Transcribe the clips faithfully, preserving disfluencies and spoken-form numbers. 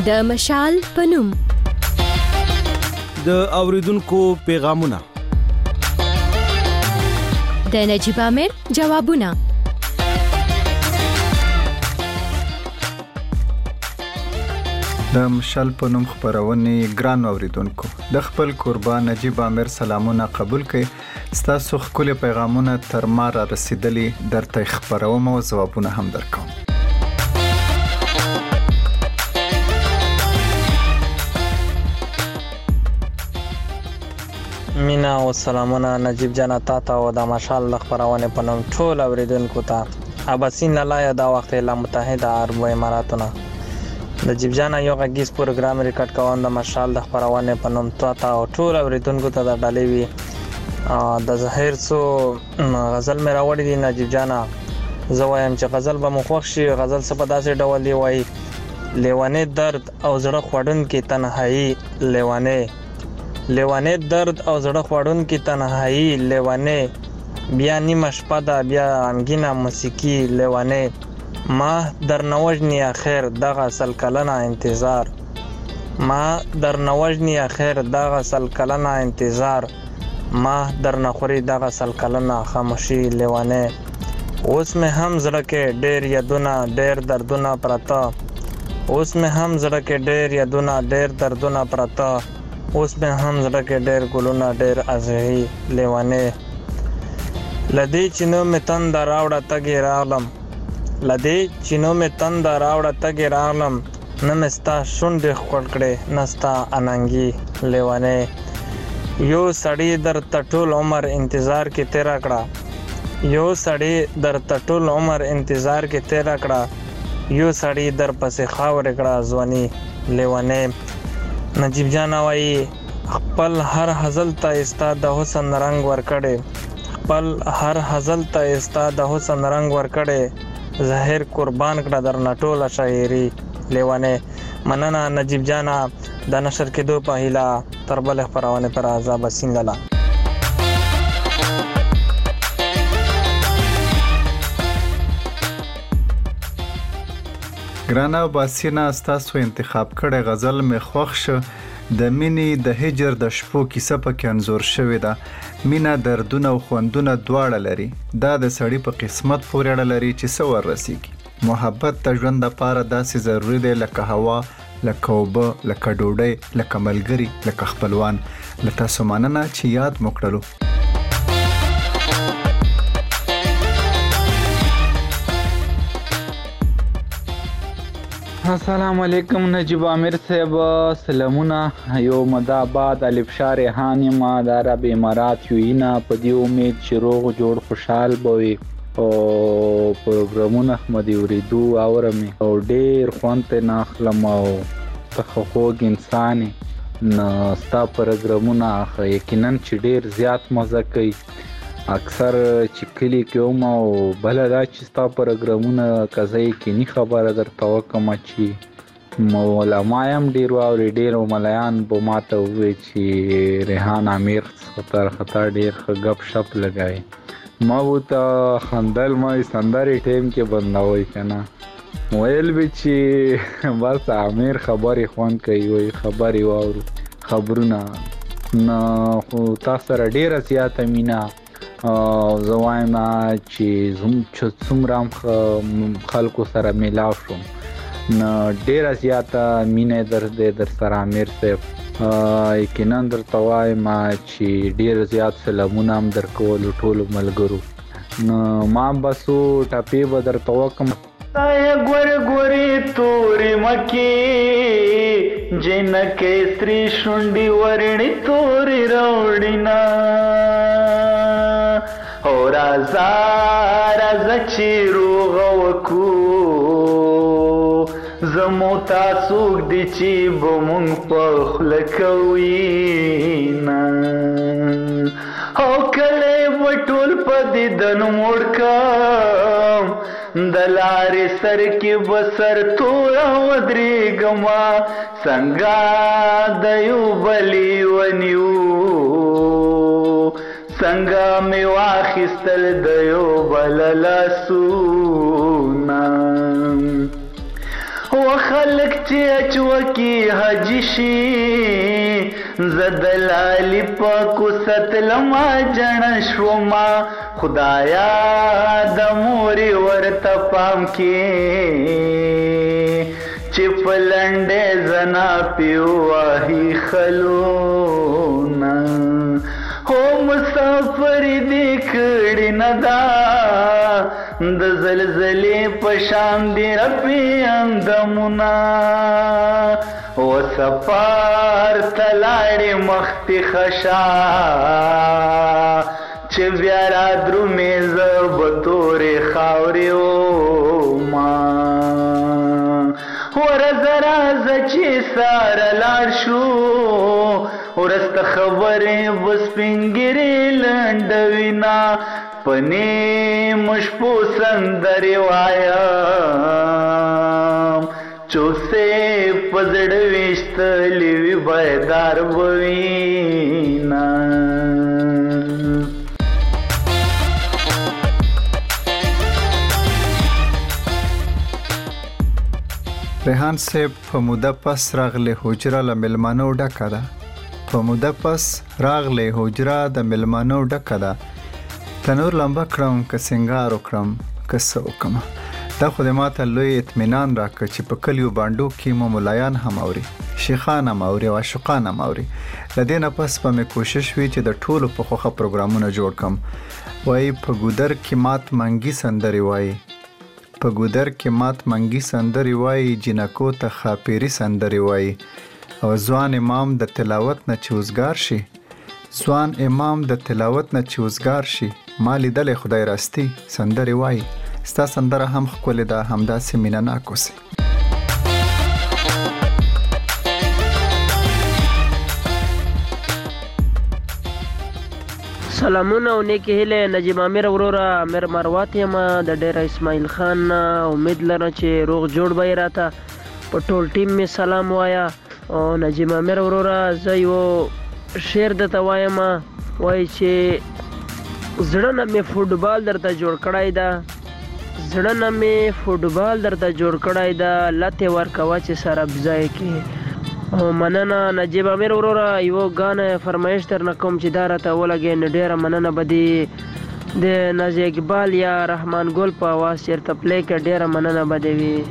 د مشال پنوم د اوریدونکو پیغامونه د نجیب امیر جوابونه د مشال پنوم خبرونه ګران اوریدونکو د خپل قربان نجیب امیر سلامونه قبول کړئ. ستاسو خپل پیغامونه تر ما را رسیدلي درته خبروم او ځوابونه هم درکوم. مینا او سلامونه نجیب جان تا ته او د مشال خبرونه پنوم ټول اوریدونکو ته اباسین لاله دا وخت له متحده عرب اماراتونه نجیب جان یو غږیز پروګرام ریکارډ کوم د مشال د خبرونه پنوم تا او ټول اوریدونکو ته د ډالۍ وی د زهیر سو غزل مې راوړی دی نجیب جان زوایم چې غزل به مخوښ شي. غزل څه په داسې ډول دی وای لیوانه درد او زړه خوړن کې تنهایی لیوانه لیوانه درد او زړه خوړن کې تنهایی لیوانه بیا نیمه شپه ده بیا انګینه موسیقي لیوانه ما در نوجنی اخر دغه سل کلنه انتظار ما در نوجنی اخر دغه سل کلنه انتظار ما در نخوري دغه سل کلنه خاموشي لیوانه اوس مې هم زړه کې ډېر یادونه ډېر دردونه پراته اوس مې هم زړه کې ډېر یادونه ډېر دردونه پراته اوس مې هم زړه کې ډېر ګلونه ډېر ازهي لیوانه لدی چینو مې تند راوړه تګي راغلم لدی چینو مې تند راوړه تګي راغلم نه مستا شونډې خړ کړې نستا اننګي لیوانه یو سړی در ټول عمر انتظار کې تیرا کړه یو سړی در ټول عمر انتظار کې تیرا کړه یو سړی در پسې خاور کړه ځواني لیوانه نجیب جان وایي خپل هر هزل ته استاد د حسن رنگ ورکړي خپل هر هزل ته استاد د حسن رنگ ورکړي ظاهر قربان کړه در نټوله شاعري لیوانه مننه نجیب جان د نشر کېدو په هیله تر بل خبرونه پر عذاب سینګلا ګرانه باسینا تاسو انتخاب کړی غزل مې خوښ شو. د مینې د هجر د شپو کیسه پکې انځور شوې ده. مینا دردونه او خوندونه دواړه لري. دا د سړی په قسمت پورې اړه لري چې څه ور رسیږي. محبت ته ژوند لپاره داسې ضروری دی لکه هوا لکه اوبه لکه ډوډۍ لکه ملګري لکه خپلوان. له تاسو مننه چې یاد مو کړلو. السلام علیکم نجیب امیر صاحب سلامونه. یو مداباد الف شار ریحان ما د عرب امارات یو اینا په دې امید چې روغ جوړ خوشحال بوي او پروګرامونه مې اوریدو اورم او ډېر خوند نه اخلم او تخوګ انسان نه ستا پروګرامونه یقینا چې ډېر زیات مزه کوي. اکثر چې کلی کې وم او بل دا چې ستا پروګرامونه کزای کې نه خبره درته وکم چې علما هم ډېر واوري ډېر ملایان به ماته ووایي چې ریحان امیر خطر خطر ډېر ښه ګپ شپ لګوي. ما ورته خندل ما سندرې ټیم کې بندوي که نه ویل به چې بس امیر خبرې خوند کوي وایي خبرې واورو خبرونه نه خو تا سره ډېره زیاته مینه زه وایم چې څومره خلکو سره میلاو شوم نه ډېره زیاته مینه در دی در سره امیر صاحب. یقینا درته وایم چې ډېر زیات سلامونه هم درکولو ټولو ملګرو. نو ما بسو ټپې به درته وکړم. تایا ګور ګورې تورې مکې جنکې سرې شونډې ورڼې تورې راوړینا او رازا رازا چې روغ وکو زمو تاسوک دی چې بمونږ په خوله کوینا او کله به ټول په دیدن موړ کم د لارې سر کې بسر توره ودرېږما څنګه د یو بلې ونیو څنګه مې واخیستل د یو بل لاسونه وخل خلق چې اچوکی حج شي زدلالی پاکو ستلما جن شوما خدایا د موري ورته پام کې چې پلنډه زنا پیواهی خلونا هو مسافر دی کړي ندا د زلزلې پشان دی ربي اندمنا و سفار تلاړې مختی خشا چې بیا را درومې زه به تورې خاورې وما ورځه راځه چې ساره لاړ شو ورسته خبرې به سپینګیرې لنډوینا په نیمو شپو سندرې وایم چوسې په زړه ویشتلې وي بیدار به وینا ریحان صاحب په موده پس راغلی حجره له مېلمانو ډکه ده په موده پس راغلی حجره د مېلمانو ډکه ده تنور لمبه کړم که سینګار وکړم که څه وکړم دا خو د ماته لوی اطمینان راکړه چې په کلیو بانډو کې مو ملایان هم اوري شیخان هم اوري او عاشقان هم اوري له دې نه پس به مې کوشش وي چې د ټولو په خوښه پروګرامونه جوړ کړم وایي په ګودر کې مات منګي سندرې وایي په ګودر کې مات منګي سندرې وایي جنکو ته خاپیري سندرې وایي او ځوان امام د تلاوت نه چې وزګار شي ځوان امام د تلاوت نه چې وزګار شي ما لیدلی خدای راستي سندرې وایي ستا سندره هم ښکلې ده همداسې مینه ناک اوسې سلامونه او نیکی هیله نجیب امیر وروره امیر مروات یم د ډیره اسماعیل خان امید لرم چې روغ جوړ به یې راته په ټول ټیم مې سلام وایه او نجیب امیر وروره زه یو شعر درته وایم وایي چې زړه نه مې فوټبال درته جوړ کړی ده زړه نه مې فوټبال درته جوړ کړی ده لتې ورکوه چې سره ځای کې او مننه نجیب امیر وروره یو ګانه فرمایش درنه کوم چې دا راته ولګې نو ډېره مننه به دې د نازي اقبال یا رحمان ګل په اواز چېرته پلی کړه ډېره مننه به دې وي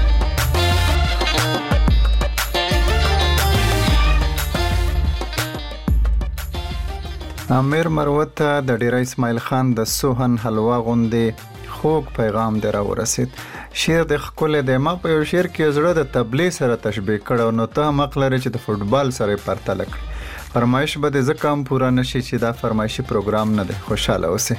امیر مروت ته د ډیره اسماعیل خان د سوهن حلوا غوندې خوږ پیغام دی راورسید شعر د ښکلی دی ما په یو شعر کې زړه د تبلې سره تشبیه کړی نو ته هم حق لرې چې د فوټبال سره یې پرتله کړې فرمایش به دې ځکه هم پوره نه شي چې دا فرمایشي پروګرام نه دی خوشحاله اوسې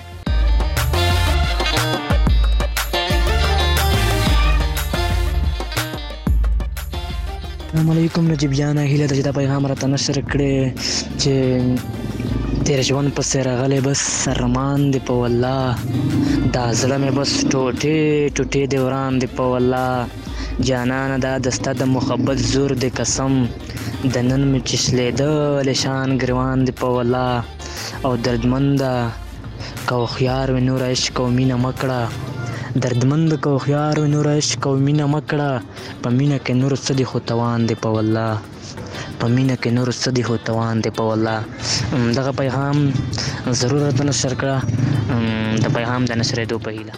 السلام علیکم نجیب جانه هیله ده چې دا پیغام راته نشر کړې چې تیر ژوند پسې راغلی بس سرمان دی په والله دا زړه مې بس ټوټې ټوټې دی وران دی په والله جانانه دا د ستا د محبت زور دی قسم د نن مې چې شلېدلی شان ګریوان دی په والله او دردمنده که هوښیار وې نور عشق او مینه مه کړه دردمند که هوښیار وې نور عشق او مینه مه کړه په مینه کې نور څه دي خو توان دی په والله په مینه کې نور څه دي خو توان دی په والله دغه پیغام ضرور راته نشر کړه د پیغام د نشرېدو په هیله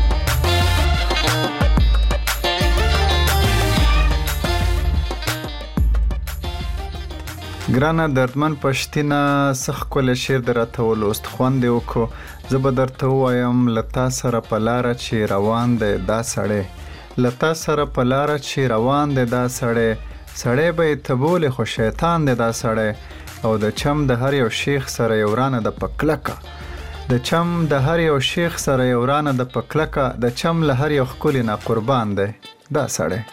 ګرانه دردمن پښتینه څه ښکلی شعر دې راته ولوست خوند یې وکړو زه به درته ووایم له تا سره په لاره چې روان دی دا سړی له تا سره په لاره چې روان دی دا سړی سړی به یې ته بولې خو شیطان دی دا سړی او د چم د هر یو شیخ سره یو رانه د پکلکه د چم د هر یو شیخ سره یو رانه د پکلکه د چم له هر یو ښکلي نه قربان دی دا سړی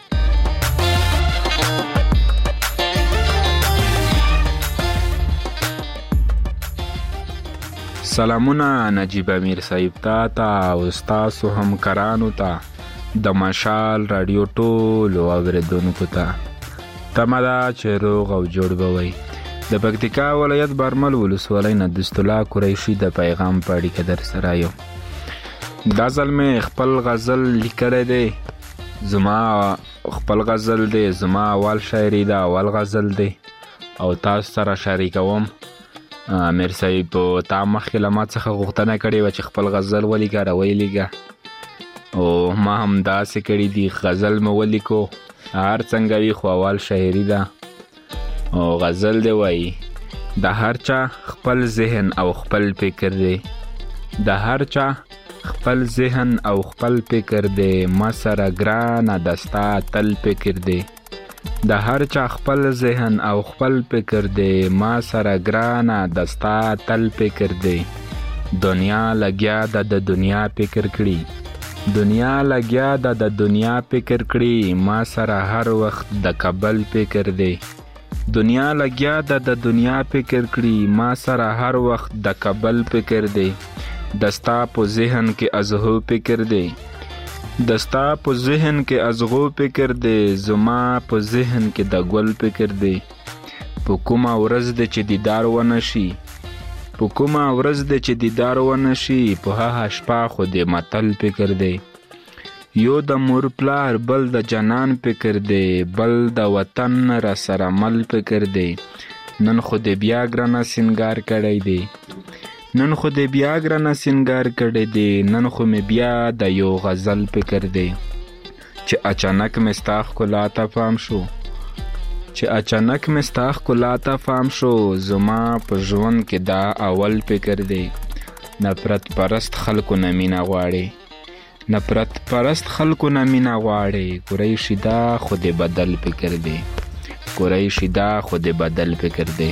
سلامونه نجیب امیر صاحب تا ته او ستاسو همکارانو ته د مشال رادیو ټولو اورېدونکو ته تمه ده چې روغ او جوړ به وئ د پکتیکا ولایت برمل ولسوالۍ نه دست الله قریشي د پیغام په اړیکه در سره یم دا ځل مې خپل غزل لیکلی دی زما خپل غزل دی، زما اول شاعري ده، اول غزل دی او تاسو سره شریکوم. امیر صاحب تا مخکې له ما څخه غوښتنه کړې وه چې خپل غزل ولیکه راویلیږه او ما هم داسې کړي دي، غزل مې ولیکو. هر څنګه وي خو اول شاعري ده او غزل دی وایي د هر چا خپل ذهن او خپل فکر دی، د هر چا خپل ذهن او خپل فکر دی، ما سره ګرانه دستا تل فکر دی. د هر چا خپل ذهن او خپل فکر دی، ما سره ګرانه دستا تل فکر دی. دنیا لګیا د د دنیا فکر کړي، دنیا لګیا د د دنیا فکر کړي، ما سره هر وخت د کابل فکر دی. دنیا لګیا د د دنیا فکر کړي، ما سره هر وخت د کابل فکر دی. دستا په ذهن کې ازغو فکر دی، دستا په ذهن کې ازغو فکر دی، زما په ذهن کې د ګل فکر دی. په کومه ورځ دی چې دیدار ونه شي، په کومه ورځ دی چې دیدار ونه شي، په هغه شپه خو د متل فکر دی. یو د مور پلار بل د جنان فکر دی، بل د وطن را سره مل فکر دی. نن خو د بیا ګرانه سینګار کړی دی، نن خو د بیا ګرانه سینګار کړی دی، نن خو مې بیا د یو غزل فکر دی. چې اچانک مې ستا ښکلا ته پام شو، چې اچانک مې ستا ښکلا ته پام شو، زما په ژوند کې دا اول فکر دی. نفرت پرست خلکو نه مینه غواړي، نفرت پرست خلکو نه مینه غواړي، قریشي دا خو د بدل فکر دی، قریشي دا خو د بدل فکر دی.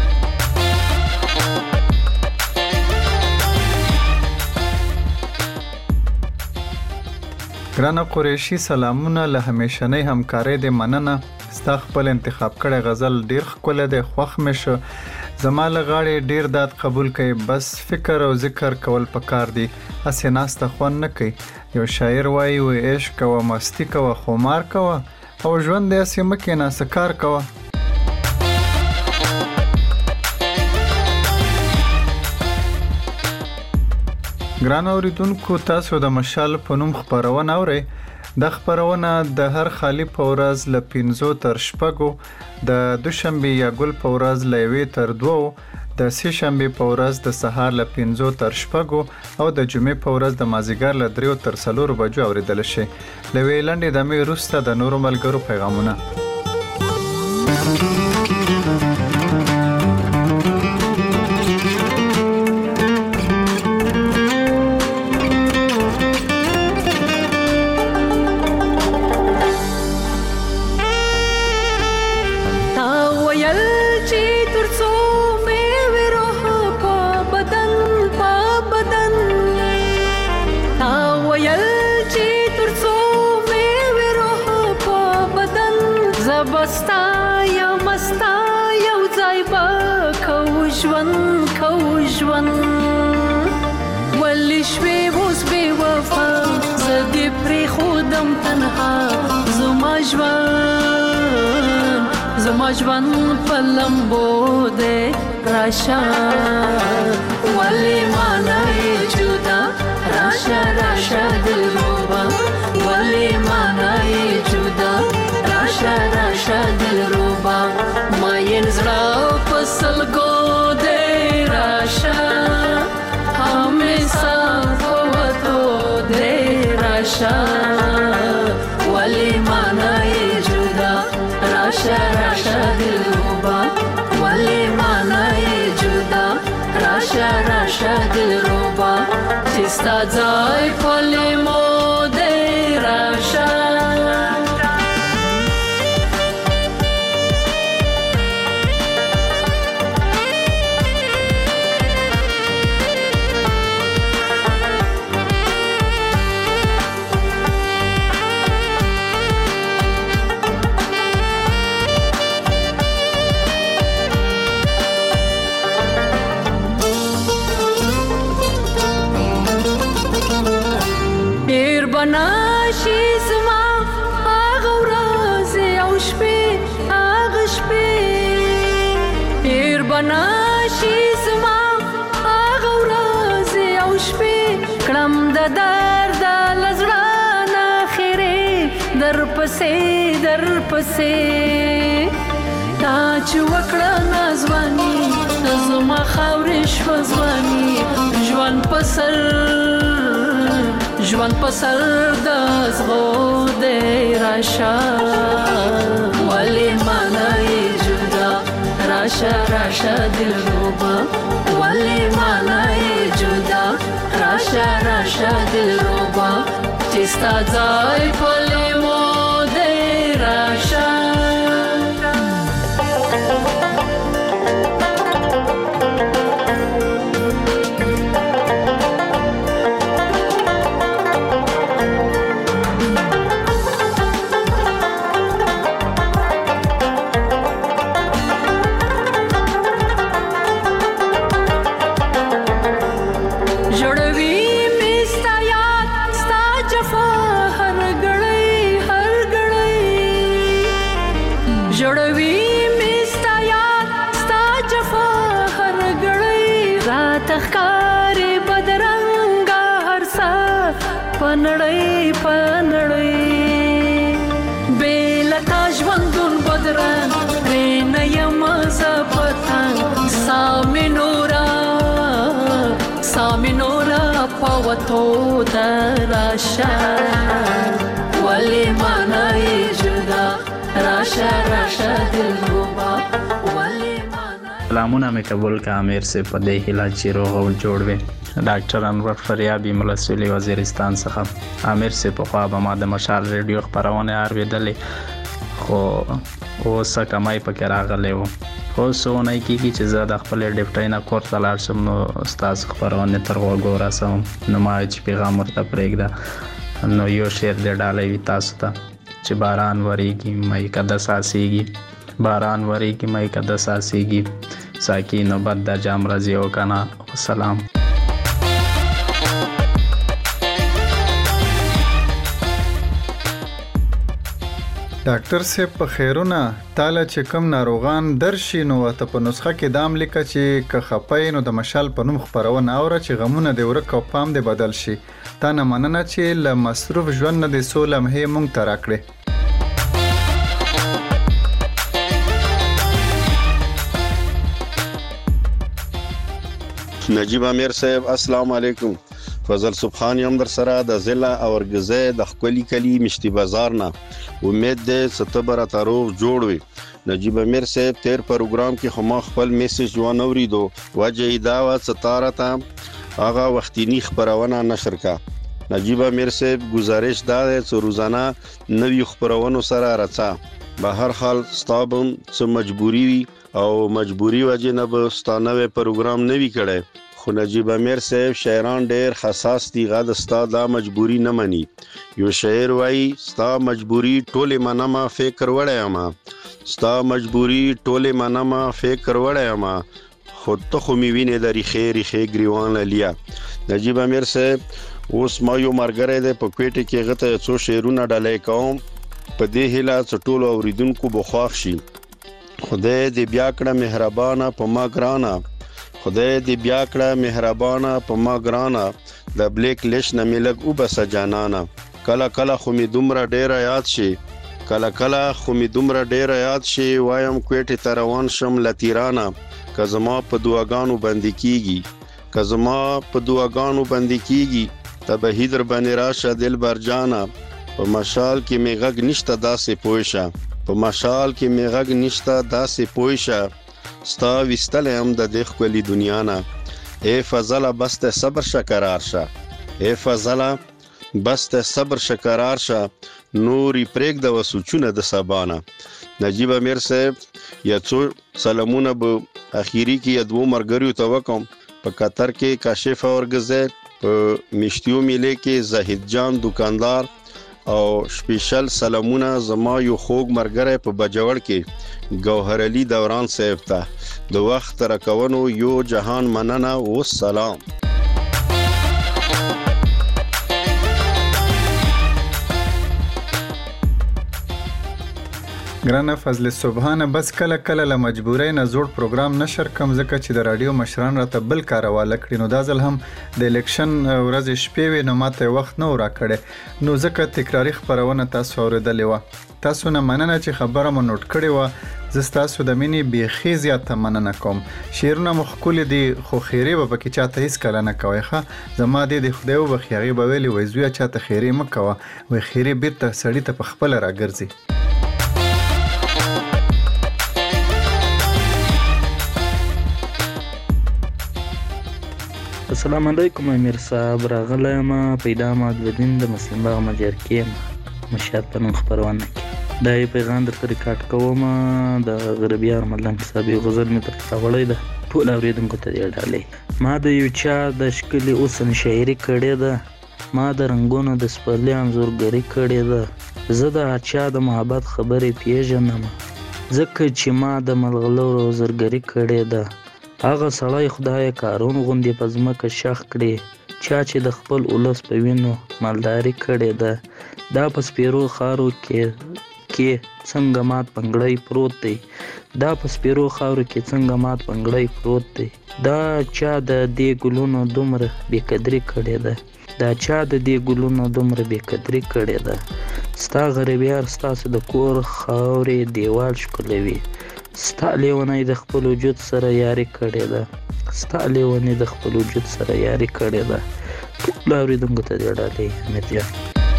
ګرانه قریشي سلامونه، له همیشنۍ همکارۍ د مننه. ستا خپل انتخاب کړی غزل ډیر ښکلی دی، خوښ مې شو. زما له غاړې ډیر داد قبول کوي، بس فکر او ذکر کول پکار دي، هسې ناسته خوند نه کوي. یو شاعر وایي و عشق کوه، مستی کوه، خمار کوه او ژوند دی هسې مه کښېنه، څه کار کوه. ګران اوریدونکو، تاسو د مشال په نوم خپرونه اورئ. دا خپرونه د هر خالی په ورځ له پنځو تر شپږو، د دوشنبې یا ګل په ورځ له یوې تر دوو، د سې شنبې په ورځ د سهار له پنځو تر شپږو او د جمعې په ورځ د مازدیګر له دریو تر څلورو بجو اورېدلی شئ. له یوې لنډې دمې وروسته د نورو ملګرو پیغامونه. زما ژوند په لمبو دی راشه، ولې مانا یې جدا راشه راشه دلربا، ولې مانا یې جدا راشه راشه دلربا، ماین زړه په سلګو دی راشه، همیشه په وتو دی راشه، ولې مانا یې جدا راشه راشه دلربا، ولې مانا یې جدا راشه راشه دلربا، چې ستا ځای په لیمو دی راشه. ناشي زما هغه ورځې او شپې، هغه شپې هیر به ناشي زما هغه ورځې او شپې، کړم د درده له زړه نه خیرې د در پسې در پسې تا چې وکړه نازواني زما خاورې شوه ځواني ژوند په سر ژوند په سر د زغو دی راشه ولې مانا یې جدا راشه راشه دلربا ولې مانا یې جدا راشه راشه دلربا چې ستا ځای په لیمو دی راشه پنړې پنړې بیلتا ژوندون بدران رین یم زپتان سامنورا سامنورا پوتو دراشا ولی مانای جدا راشا راشا دلربا ولی مانای سلامونه مې قبول کا امیر سے پدې هلا چې روغ او جوړ وي ډاکټر انور فریابی ملسولی وزیرستان څخه امیر سے په خوا به ما د مشال ریډیو خبرونه اورېدلې خو اوس کمای پکې راغلی و خو سونه کیږي چې زه د خپل ډیپټای نه کور ته لاړ شم نو استاد خبرونه تر وګو راسم نو ما چې پیغام ورته پرېږده نو یو شعر د ډالۍ وي تاسو ته چې باران وریږي مې کده ساسيږي باران وریږي مې کده ساسيږي ساکي نوبت د جام راځي او کنه والسلام ډاکټر صاحب په خیرونه تاله چې کم ناروغان درشي نو ته په نسخه کې دام لیکه چې که خپای نو د مشال په نوم خبرونه اوره چې غمونه د ورک او پام د بدل شي تا نه مننه چې ل مصروف ژوند نه د سو لمحې مونږ ته راکړې نجیب امیر صاحب السلام علیکم فضل سبحان یم در سره د ضلع اورګزه د خپلی کلی مشتی بازار نه امید ده ستبر تعارف جوړ وي نجیب امیر صاحب تیر پروګرام کې خما خپل میسج و نوریدو وجه دا و ستاره تا هغه وختینی خبرونه نشر کا نجیب امیر صاحب گزارش دا چې روزانه نوی خبرونه سره راځه به هر حال ستابم څه مجبوری او مجبوری وجه نه به ستانه پروګرام نوی کړي خو نجیب امیر صاحب شاعران ډېر حساس دي غا د ستا دا مجبوری نه مني یو شاعر وایي ستا مجبوری ټوله منما فکر وړی ما ستا مجبوری ټوله منما فکر وړی ما خود ته خو می وینې د ریخې ریخې ګریوان لیا نجیب امیر صاحب اوس ما یو مرګره د پکوټه کې غته څو شعرونه ډالې کوم په دې هلا څټول اوریدونکو بخواخ شي خدای دې بیا کړه مهربانه په ما ګرانه خدای دې بیا کړه مهربانه په ما ګرانه د بلیک لیش نه ملګ او بس جانانا کلا کلا خو می دومره ډیر یاد شي کلا کلا خو می دومره ډیر یاد شي وایم کوټه تروان شم لتیرانا کزما په دعاګانو باندې کیږي کزما په دعاګانو باندې کیږي ته به هیدر باندې راشه دل برجانا په مشال کې می غږ نشته داسې پوښه په مشال کې می غږ نشته داسې پوښه ستا وستل هم د دې خپلې دنیا نه اے فضله بس ته صبر شکرار شه اے فضله بس ته صبر شکرار شه نوري پرېګ د وسوچونه د سبانه نجیب امیر صاحب یا څو سلامونه به اخیری کې دوه مرګریو ته وکم په قطر کې کاشف اورګزه په مشتیو میله کې زاهد جان دکاندار او سپیشل سلامونه زما یو خوږ مرګره په بجوړ کې گوهر علي دوران صاحب ته د وخت راکونو یو جهان مننه او سلام ګرانه فضل سبحانه بس کله کله له مجبورۍ نه زوړ پروګرام نشر کم ځکه چې د رادیو مشران راته بل کار حواله کړي نو دا ځل هم د الیکشن ورځې شپې وې نو ماته وخت نه راکړی نو ځکه تکراري خبرونه تاسو اورېدلې وه تاسو نه مننه چې خبره مو نوٹ کړې وه زه ستاسو د مینې بیخي زیاته مننه کوم شعرونه مو ښکلي دي خو خیرې به پکې چاته هېڅکله نه کوئ ښه زما دې د خدای وبخښي هغې به ویلې وایي زویه چاته خیرې مه کوه وایي خیرې بېرته سړي ته پخپله راګرځي السلام علیکم امیر صاحب راغلی یم پیدا معدودین د مسلم باغ مجرکې یم مشهد په نوم خپرونه کې دا یې پیغام درته ریکارډ کوم د غربیار ملنګ صاحب یو غزل مې درته راوړی ده ټول اورېدونکو ته دې ډالۍ ما د یو چا د ښکلي اوسن شاعري کړې ده ما د رنګونو د سپرلي انځورګري کړې ده زه د هر چا د محبت خبرې پیژنم ځکه چې ما د ملغلرو زرګري کړې ده هغه سړی خدای کارون غوندې په ځمکه شخ کړي چا چې د خپل ولس په وینو مالداري کړې ده دا په سپیرو خاورو کې کې څنګه مات پنګړی پروت دی دا په سپیرو خاورو کې څنګه مات پنګړی پروت دی دا چا د دې ګلونو دومره بېقدري کړې ده دا چا د دې ګلونو دومره بېقدري کړې ده ستا غریبیار ستاسو د کور خاورې دیوال ښکلوي ستا لیونی د خپل وجود سره یاري کړې ده ستا لیونی د خپل وجود سره یاري کړې ده ټول اورېدونکو ته دې ډالۍ امیر جان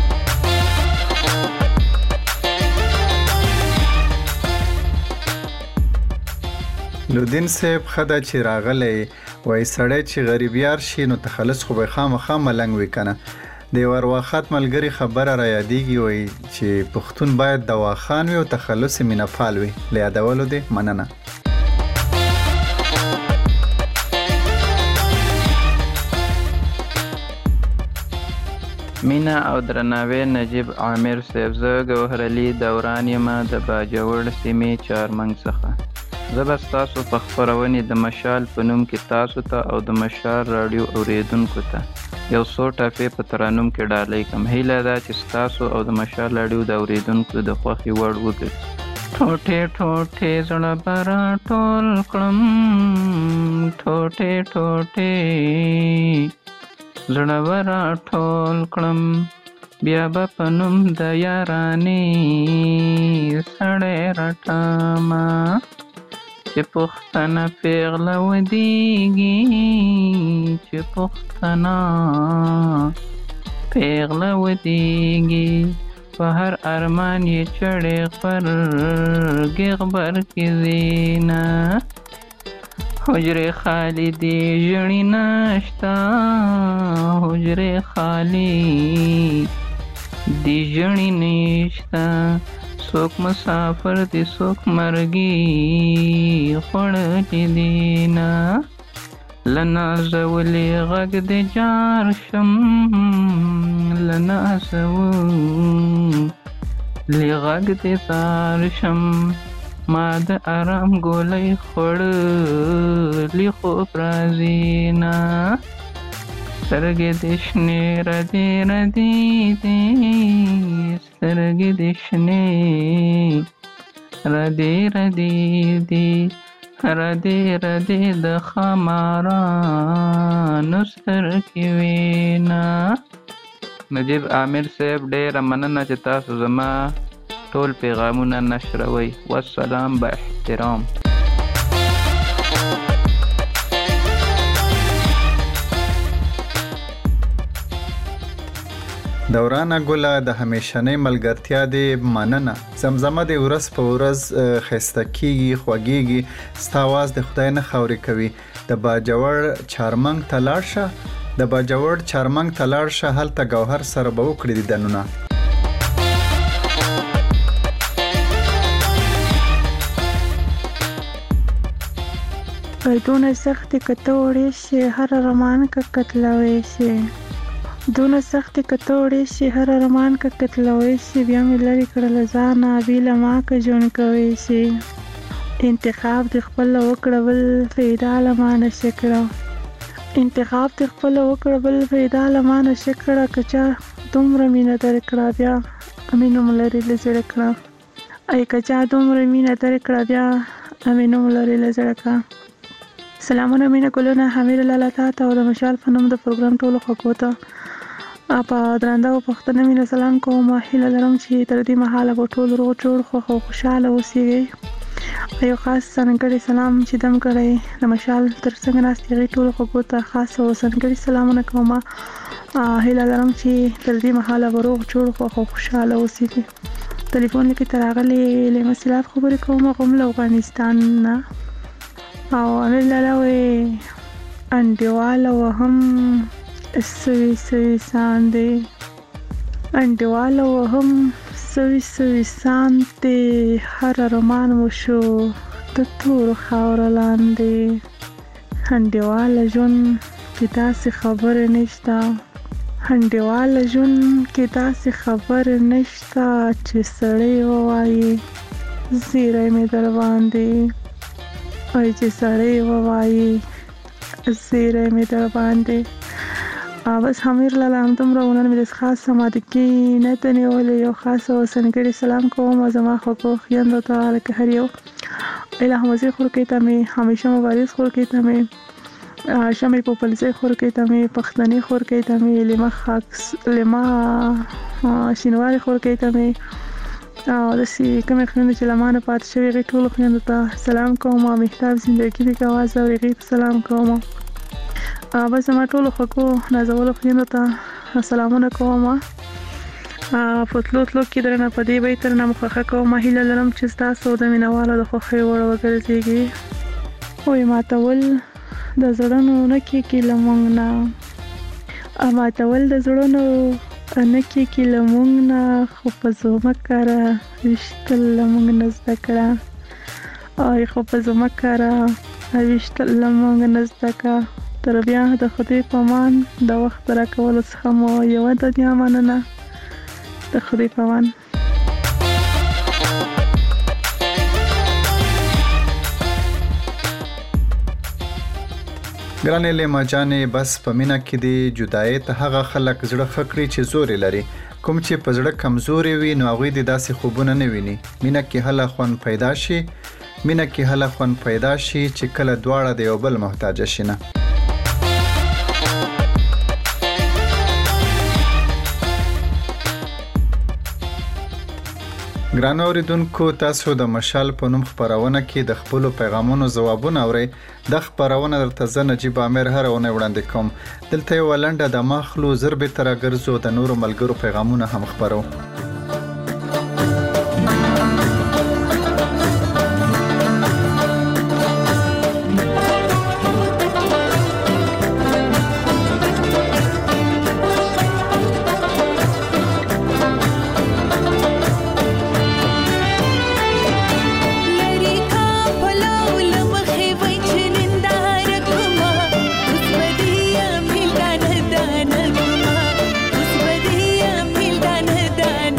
لودین صاحب خدا چې راغلی وای سړی چې غریبیار شي نو تخلص خو به خامخا ملنګ وي کنه د یو ارواخات ملګري خبره را یادېږي وای چې پښتون باید دواخان وي او تخلص یې مینه‌پال وي له یادولو دې مننه مینا او درناوی نجیب عامر صاحب زه ګوهرعلي دوران یم د باجوړ سیمې چارمنګ څخه زه به ستاسو په خپرونې د مشال په نوم کې تاسو ته او د مشال راډیو اورېدونکو ته یو څو ټاپې په ترانوم کې ډالۍ کړم هیله ده چې ستاسو او د مشال راډیو د اورېدونکو د خوښې وړ وګرځي ټوټې ټوټې زړه به راټول کړم ټوټې ټوټې زړه به راټول کړم بیا به په نوم د یارانې سړی رټمه چې پښتنه پیغله ودیږي چې پښتنه پیغله ودیږي په هر ارمان یې چړې غبرګې غبر کې زینا حجرې خالی دی ژړې نشته حجرې خالی دی ژړې نشته څوک مسافر دی څوک مرګي خوړلې دینه له نازولې غږ د جار شم له نازولې غږ د تار شم ما د آرام ګولۍ خوړلې خوب راځينه سترګې دې شنې ردې ردې دي سترګې دې شنې ردې ردې دي ردې ردې د خمارانو سترګې وینا نجیب عامر صاحب ډېره مننه چې تاسو زما ټول پیغامونه نشروي والسلام با احترام دورانه ګله د همیشنۍ ملګرتیا دې مننه زمزمه دې ورځ په ورځ ښایسته کیږي خوږیږي ستا اواز د خدای نه خاورې کوي د باجوړ چارمنګ ته لاړ شه د باجوړ چارمنګ ته لاړ شه هلته ګوهر سره به وکړي دیدنونه دونه سختې که ته وړې شې هر ارمان که کتلوی شې دونه سختې که ته وړې شې هر ارمان که کتلوی شې بیا مې لرې کړه له ځانه بې له ما که ژوند کوی شې انتخاب دې خپله وکړه بل پیدا له ما نشې کړه انتخاب دې خپله وکړه بل پیدا له ما نشې کړه که چا دومره مینه درکړه بیا مینه مو لرې له زړه کړه ای که چا دومره مینه درې کړه بیا مې نوم لري له زړه کا. سلامونه مینه ګلونه حمید لاله تا ته او د مشال په نوم د پروګرام ټولو خلکو ته په درنده او پښتنه مینه سلام کوم. هیله لرم چې تر دې مهاله به ټول روغ جوړ خوښ او خوشحاله اوسئ. یو خاص ځانګړی سلام چې دم کړی د مشال تر څنګ ناست هغې ټولو خلکو ته خاص او ځانګړي سلامونه کوم. هیله لرم چې تر دې مهاله به روغ جوړ خوښ او خوشحاله اوسئ. ټلیفون کې تر راغلې لیمه سیلاب خبرې کوم غوم له افغانستان نه او امیر لاله وې انډیواله وهم سوي سوي ساندې انډیواله وهم سوي سوي ساندې هر ارمان مو شو د تورو خاوره لاندې. انډیواله ژوند کې داسې خبرې نشته انډیواله ژوند کې داسې خبرې نشته چې سړی ووایي زیری مې در باندې وای چې سړی ووایي زیری مې در باندې. بس امیر لاله همدومره ونن مې د خاص سماده کې نه ته نیولې یو خاص او ځانګړی سلام کوم زما خوږو خویندو ته لکه هر یو الهه مزې خورکۍ ته مې همیشه مبارز خورکۍ ته مې شمې پوپلزۍ خورکۍ ته مې پښتني خورکۍ ته مې لیمه خاکس لیمه شینواري خورکۍ ته مې او داسې کومې خویندې چې له ما نه پاتې شوي هغې ټولو خویندو ته سلام کوم. مهتاب زندګي بیګ اواز اوري هغې ته سلام کوم. بس زما ټولو خوږو نازولو خویندو ته سلامونه کوم. په تلو تلو کې درنه په دې بیت درنه مخخه کوم. هیله لرم چې ستاسو د مینوالو د خوښۍ وړ وګرځېږي. وایي ماتول د زړونو نه کېږي له موږ نه ماتول د زړونو نه کېږي له موږ نه خو په زمکه را ویشتل له موږ نه زده کړه آی خو په زمکه را ویشتل له موږ نه زده کړه. تر بیا د خدای په امان د وخت راکولو څخه مو یوه دنیا مننه. د خدای په امان. ګرانې لیما جانې بس په مینه کې دی جدایۍ ته هغه خلک زړه فکري چې زورې لري کوم چې په زړه کمزوري وي نو هغوی د داسې خوبونه نه ویني. مینه کې هله خوند پیدا شي مینه کې هله خوند پیدا شي چې کله دواړه د یو بل محتاجه شي نه. ګرانو اوریدونکو تاسو د مشال په نوم خپرونه کې د خپلو پیغامونو ځوابونه اورئ. د خپرونه درته زه نجیب امیر هره اونۍ وړاندې کوم. دلته یوه لنډه د ماخلو زر بېرته راګرځو د نورو ملګرو پیغامونه هم خپرو. Done.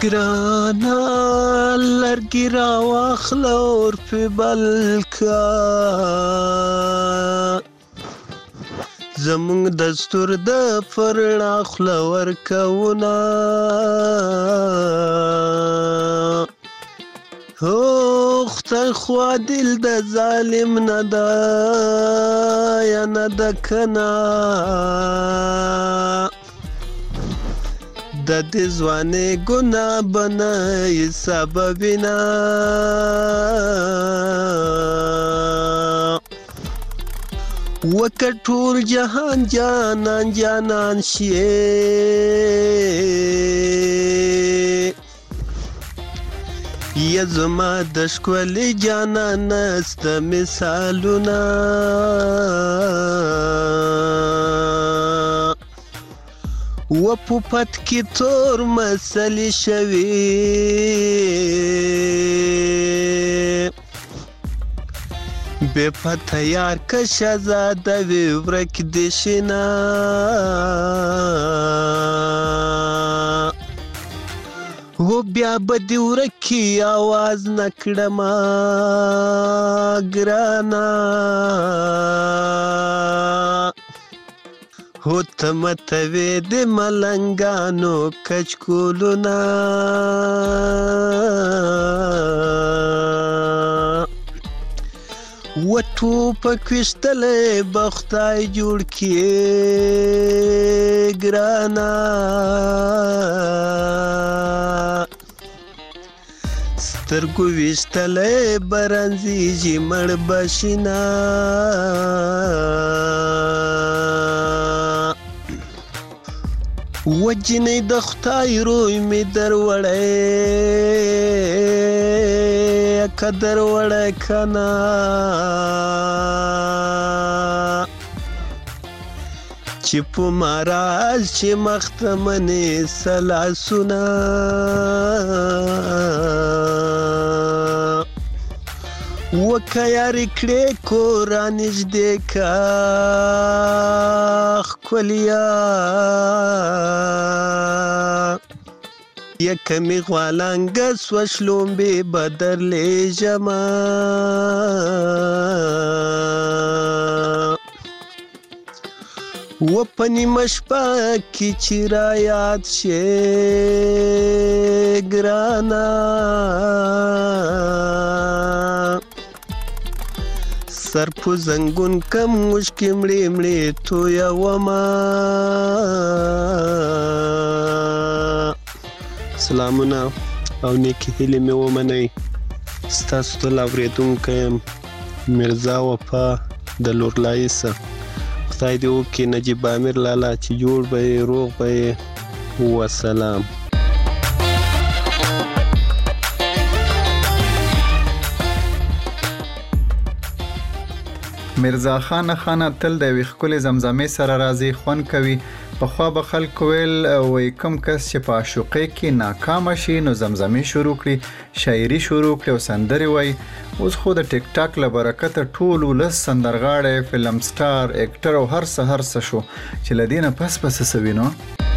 ګرانا لرګي راواخله اور پې بل کا زمونږ دستور د پرڼا خوله ورکوونه هو خدای خو عادل د ظالم نه ده یا نه ده کنه د دې ځوانۍ ګناه به نه سببینه وکه ټول جهان جانان جانان شي یا زما د ښکلي جانان سته مثالونه و په پت کې تور مسلې شوي بې پته یار که شهزاده وي ورک دې شینه و بیا به دې ورکي آواز نه کړمه ګرانه هو ته متوې د ملنګانو کچکولونه و ټوپک ویشتلی به خدای جوړ کړي ګرانه سترګو ویشتلی به رنځېږي مړ به شینه و جنۍ د خدای روی مې دروړی که دروړی که نه چې په مراز چې مخته منې سلاسونه وکه یارې کړې کور رانږدې که ښکلیا یکه مې غوالانګه سوه شلومبې به درلیږمه و په نیمه شپه کې چې رایاد شې ګرانه سر په زنګون کم مشکې مړې مړې تویومه سلامونه او نیکې هیلې مې ومنئ ستاسو تل اورېدونکی یم میرزا وفا د لورلایسه خدای دې وکړي نجیب امیر لالا چې جوړ به یې روغ به یې وسلام میرزا خان خانه تل د یوې ښکلې زمزمې سره راځي خوند کوي پخوا به خلکو ویل وایي کوم کس چې په عاشقۍ کې ناکامه شي نو زمزمې شروع کړي شاعري شروع کړي او سندرې وایي اوس خو د ټیک ټاک له برکته ټول ولس سندرغاړی فلم سټار اکټر او هر څه هر څه شو چې له دې نه پس پس څه وینو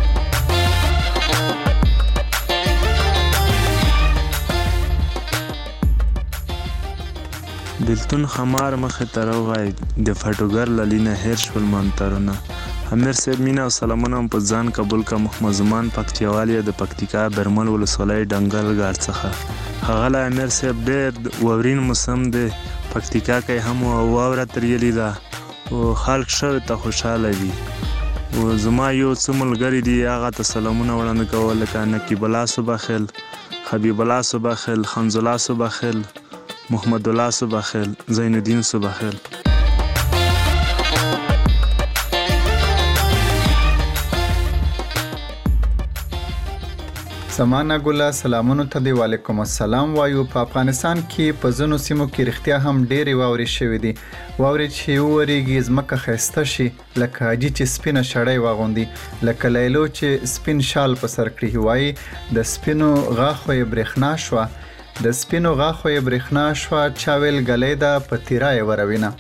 بلتون خمار مخې ته راوغی د فټوګر له لینه هیر شول منترونه امیر صاحب مینه او سلامونه په ځان قبول که محمد زمان پکتیوال یې د پکتیکا برمل ولسوالۍ ډنګل غار څخه هغه له امیر صاحب ډېر واورین موسم دی پکتیکا کې هم واوره تریلې ده او خلک ښه ته خوشحاله دي او زما یو څه ملګري دي هغه ته سلامونه وړاندې کول لکه نقیب الله صباخیل حبیب الله صباخیل حمز الله صباخیل محمد الله صباخیل زین الدین صباخیل سمانه ګله سلامونو ته دی وعلیکم السلام وایو په افغانستان کې په ځینو سیمو کې رښتیا هم ډېرې واورې شوې دي واورې چې وورېږي ځمکه ښایسته شي لکه حاجي چې سپینه شړۍ واغوندي لکه لیلو چې سپین شال په سر کړي وایي د سپینو غاښو یې برېښنا شوه د سپینو غاښو یې برېښنا شوه چا ویل ګلۍ ده په تیرا یې وروینه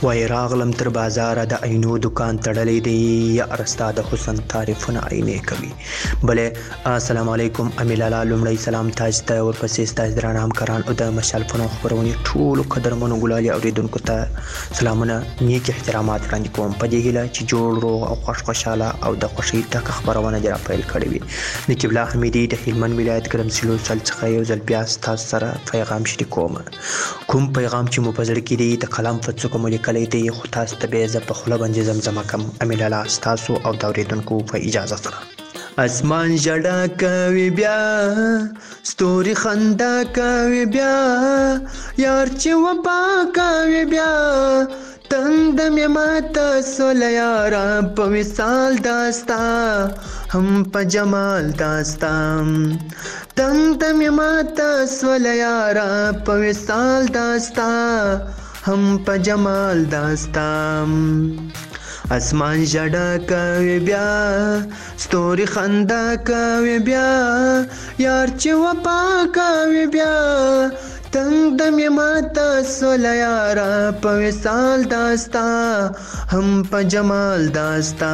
وای راغلم تر بازار د عینو دکان تړلې دی یا رستا د حسن تعریفونه عینې کوي. بلې السلام علیکم امیلالا لومړی سلام تاج ته ورپسې ستاسو درانه همکاران او د مشال فنو خبرونې ټولو قدرمنو ګلالي اوریدونکو ته سلامونه نیک احترامات وړاندې کوم په دې هیله چې جوړ روغ او خوش خوشاله او د خوښۍ ټکه خبرونه دې راپیل کړې وي. نقیب الله حمیدي د هلمند ولایت ګرمسیلو څل څخه یو ځل بیا ستاسو سره پیغام شریکوم. کوم پیغام چې مو په زړه کې دی د قلم په څوکو مو لیکلی دی خو تاسو ته به زه په خوله باندې زمزمه کم. امیلالا ستاسو او د اوریدونکو په اجازه سره. اسمان جړه کوي بیا ستوري خندا کوي بیا یار چې وبا کوي بیا تند مې ماته سوله یاره په وصال داستا هم په جمال داستا تند مې ماته سوله یاره په وصال داستا هم په جمال داستا. اسمان جړه کوي بیا ستوري خندا کوي بیا یار چې وفا کوي بیا تنگ د مې ماته سوله یاره په وصال داستا هم په جمال داستا.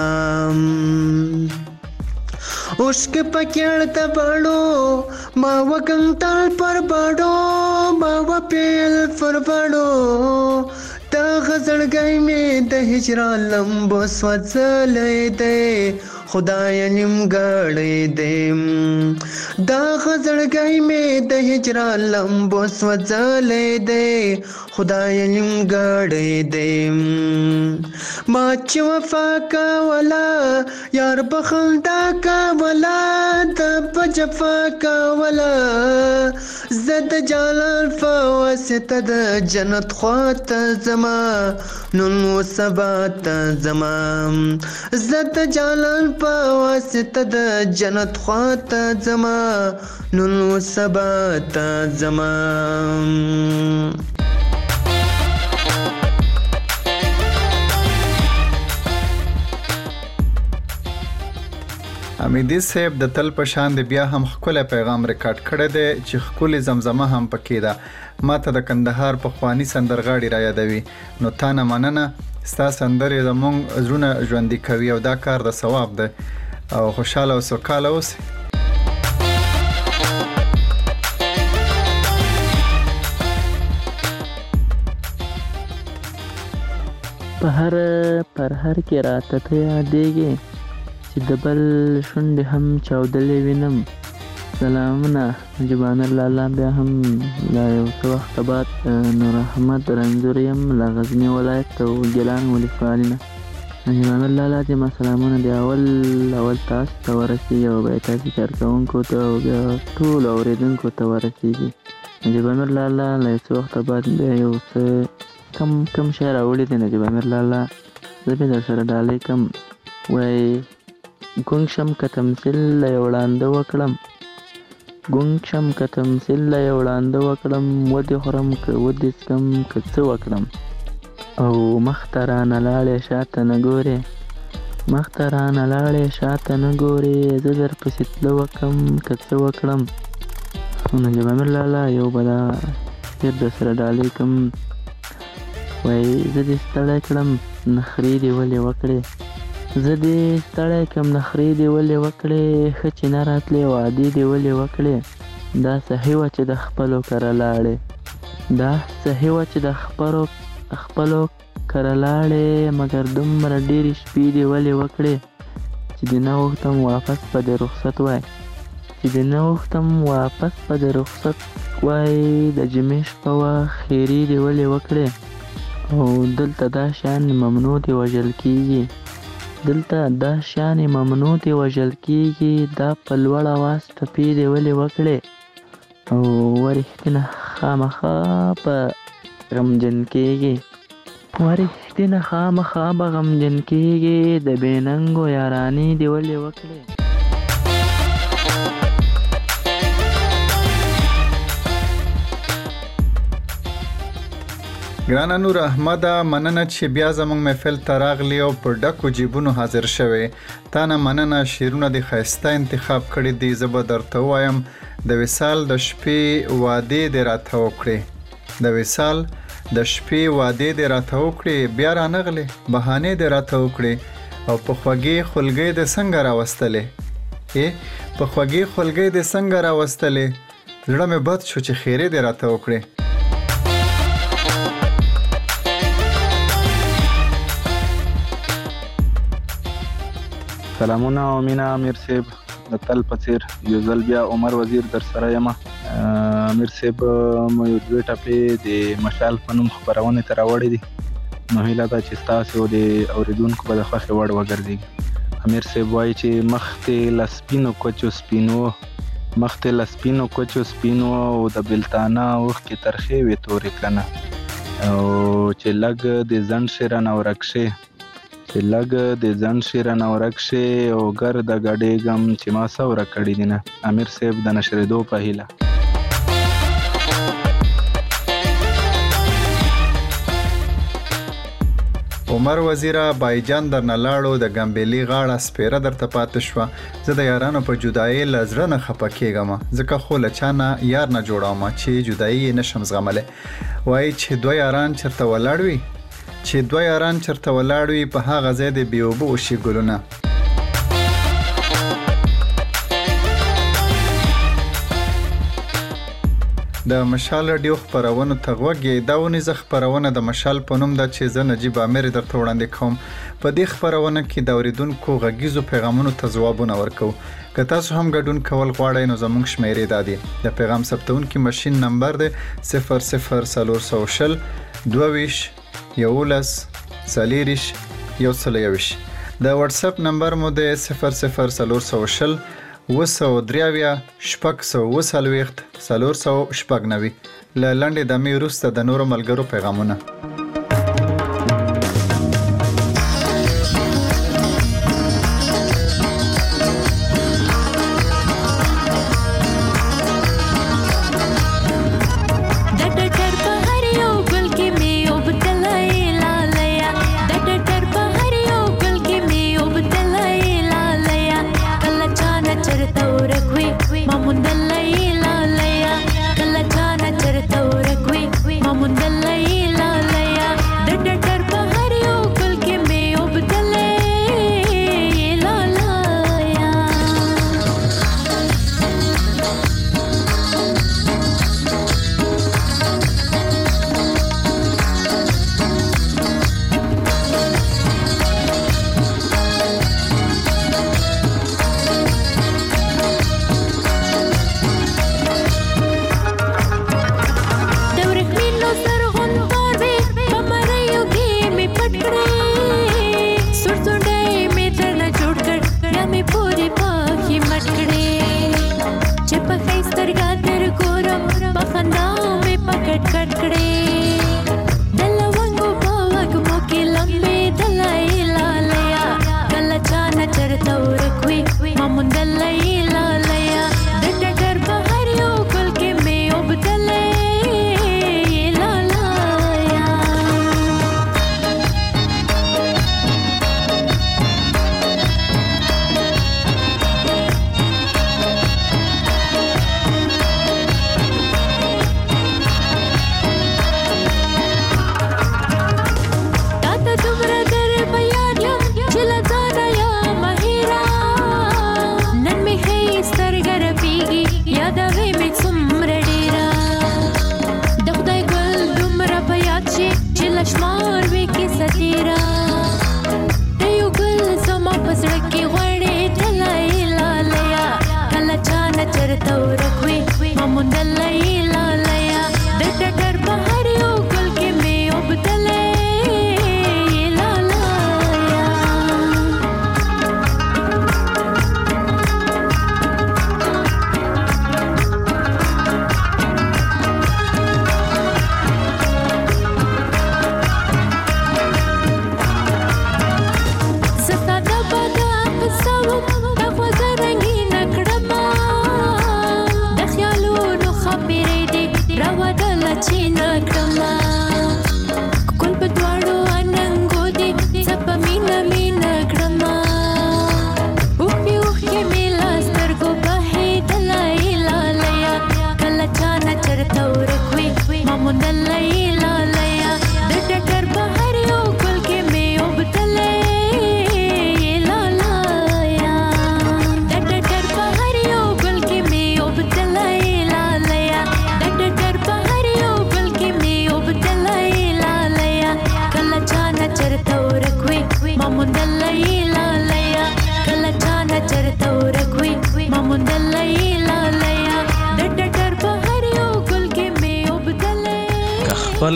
عشق پکړ ته بړو ما وکنتال پر بړو ما وپیل پر بړو تا غزړګی مې د هجران لمبو سوځلې دی خدای نیمګړی دی دا غزړګی مې د هجران لمبو سوځلې دی خدای نیمګړی دی. ما چې وفا کوله یار بخل دا کوله د په جفا کوله زه د جلال په واسطه د جنت خواته زما نن و سبا ته زما زه د جلال په واسطه د جنت خواته زما نن و سبا ته زما. حمیدي صاحب د تل په شان دی بیا هم ښکلی پیغام ریکارډ کړی دی چې ښکلې زمزمه هم پکې ده. ما ته د کندهار پخواني سندرغاړي را یادوي. نو تا نه مننه ستا سندرې زموږ زړونه ژوندي کوي او دا کار د ثواب دی او خوشحاله او سوکاله اوسئ. په هر پرهر کې راته ته یادېږې چې د بل شونډې هم چاودلې وینم. سلامونه نجیبان الله بیا هم لا یو څه وخته بعد نور احمد رنځور یم له غزني ولایت او ګیلان ولسوالي نه. نجیبان الله چې ما سلامونه د اول اول تاسو ته ورسېږي او بیا تاسو کارکوونکو ته او بیا ټولو اورېدونکو ته ورسېږي. نجیبان الله له یو څه وخته بعد بیا یو څه کم کم شی راوړی دی. نجیبان الله زه بیا در سره ډالۍ کم. وایي ګونګ شم که تمثیل له یو وړانده وکړم ګونګ شم که تمثیل له یو وړانده وکړم ودې خورم که ودې څکم که څه وکړم او مخته رانه لاړې شاته نه ګورې مخته رانه لاړې شاته نه ګورې زه در پسې تله وکړم که څه وکړم. نجیب امیر لالا یو به دا ډېر در سره ډالۍ کوم. وایي زه دې ستړی کړم نخرې دې ولې وکړې زه دې ستړی کړم نخرې دې ولې وکړې ښه چې نه راتلې وعدې دې ولې وکړې دا صحیح وه چې د خپلو کره لاړې دا صحیح وه چې د خپلو خپلو کره لاړې مګر دومره ډېرې شپې دې ولې وکړې چې دې نه غوښتم واپس په دې رخصت وای چې دې نه غوښتم واپس په دې رخصت وای د جمعې شپه وه خیرې دې ولې وکړې او دلته دا شیان ممنوع دي وژل کېږي دلته دا شیان ممنوع دي وژل کېږي دا په لوړ اواز ټپې دې ولې وکړې او ورښتینه خامخا په غمجن کېږي ورښتینه خامخا به غمجن کېږي د بې ننګو یارانې دې ولې وکړې. ګرانه نور احمده مننه چې بیا زموږ محفل ته راغلی او په ډکو جیبونو حاضر شوی. تا نه مننه شعرونه دې ښایسته انتخاب کړي دي. زه به درته ووایم د وصال د شپې وعدې دې راته وکړې د وصال د شپې وعدې دې راته وکړې بیا رانغلې بهانې دې راته وکړې او په خوږې خلګۍ دې څنګه راوستلې ای په خوږې خلګۍ دې څنګه راوستلې زړه مې بد شو چې خیرې دې راته وکړې. سلامونه او مینا امیر صاحب د تل په څیر یو ځل بیا عمر وزیر در سره یم. امیر صاحب مو یو دوه ټپې د مشال په نوم خپرونې ته راوړې دي نو هیله ده چې ستاسو د اوریدونکو به د خوښې وړ وګرځېږي. امیر صاحب وایي چې مخکې له سپینو کوچو سپینو مخکې له سپینو کوچو سپینو او د بلتانه اوښکې ترخې وې تورې کنه او چې لږ د ځنډ شي رانه ورک شي چې لږ د ځنډ شي رانه ورک شي او ګرده ګډېږم چې ما څه ورک کړي دي نه. امیر صاحب د نشرېدو په هیله. عمر وزیره بایجان در نه لاړو د ګمبېلي غاړه سپیره درته پاتې شوه زه د یارانو په جدایۍ له زړه نه خفه کېږم ځکه خو له چا نه یار نه جوړوم چې جدایي یې نشم زغملی. وایي چې دوه یاران چېرته ولاړ وي چې دوه یاران چېرته ولاړ وي په هغه ځای د بې اوبه وشي ګلونه. د مشال رادیو خپرونو ته غوږ یې دا ونیزه خپرونه د مشال په نوم ده چې زه نجیب امیر درته وړاندې کوم. په دې خپرونه کې د اوریدونکو غږیزو پیغامونو ته ځوابونه ورکوو. که تاسو هم ګډون کول غواړئ نو زموږ شمیرې دا دي. د پیغام ثبتونکي ماشین نمبر دی صفر صفر څلور سوه شل دوه ویشت یولس څلېرویشت یو سل یوویشت. د واتس اپ نمبر مو دی صفر صفر څلور سوه شل اوه سوه درې اویا شپږ سوه اوه څلوېښت څلور سوه شپږ نوي. له لنډې دمې وروسته د نورو ملګرو پیغامونه.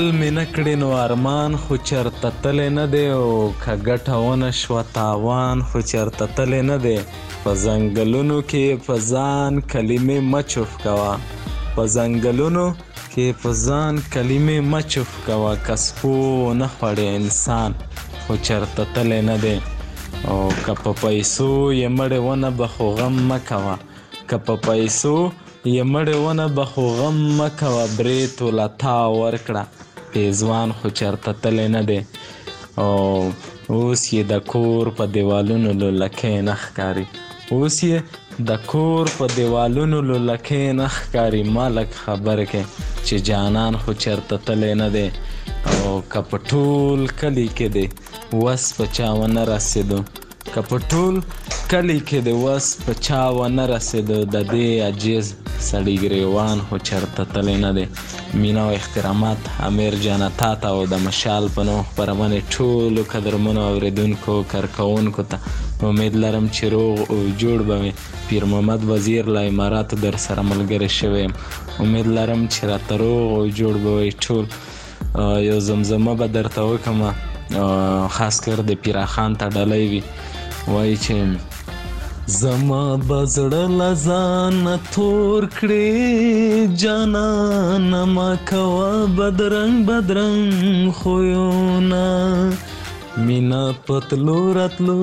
مې نه کړې نو ارمان خو چېرته تللی نه دی او که ګټه ونه شوه تاوان خو چېرته تللی نه دی په ځنګلونو کې په ځان کلمې مه چوف کوه په ځنګلونو کې په ځان کلمې مه چوف کوه که سپو ونه خوړې انسان خو چېرته تللی نه دی او که په پیسو یې مړې ونه به خو غم مه کوه که په پیسو یې مړې ونه به خو غم مه کوه برې توله تا ورکړه پیزوان خو چېرته تللی نه دی او اوس یې د کور په دیوالونو لولکۍ نه ښکاري اوس یې د کور په دیوالونو لولکۍ نه ښکاري ما لږ خبر کې چې جانان خو چېرته تللی نه دی او که په ټول کلي کې دی وس په چا ونه رسېدو که په ټول کلی کې د وس په چا ونه رسېدو د دې عجیز سړي ګریوان خو چېرته تللی نه دی مینه او احترامات امیر جانه تا ته او د مشال په نوم خپرونې ټولو قدرمنو اورېدونکو کارکوونکو ته امید لرم چې روغ او جوړ به مې پیر محمد وزیر له اماراتو در سره ملګری شوی یم امید لرم چې راته روغ او جوړ به وئ ټول یو زمزمه به درته وکړم خاص کر د پیرا خان ته ډلی وي وایي چې زما به زړه له ځانه تور کړې جانانه ما کوه بدرنګ بدرنګ خویونه مینه په تلو راتلو